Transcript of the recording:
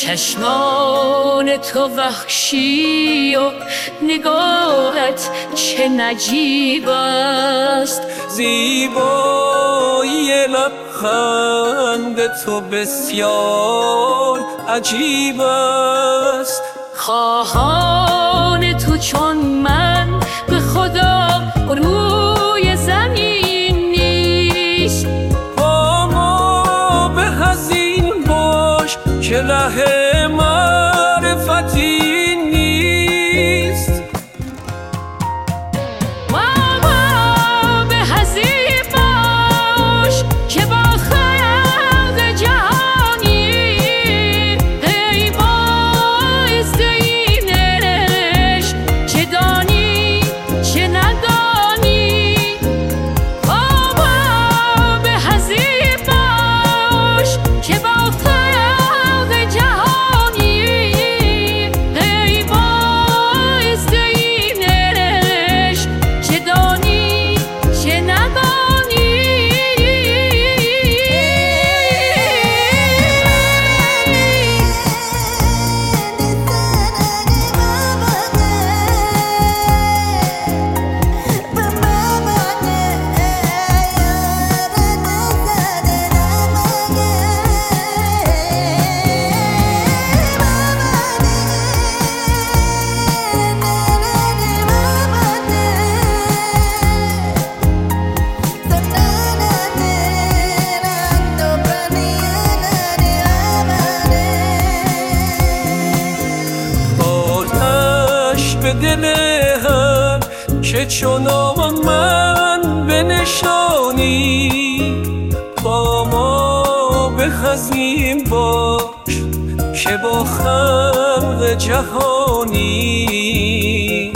چشمان تو وحشی و نگاهت چه نجیب است. زیبایی لبخند تو بسیار عجیب است. خواهان تو چون من به خدا روی زمین نیست. با ما به حزین باش که ره معرفتی نیست. با ما به حزین باش که با خلق جهانی ای باعث این عشق چه دانی چه ندانی. با ما به حزین باش که با خلق جهانی ای باعث این عشق چه دانی چه ندانی. به دل هم که چنان من بنشانی. با ما به حزین باش که با خلق جهانی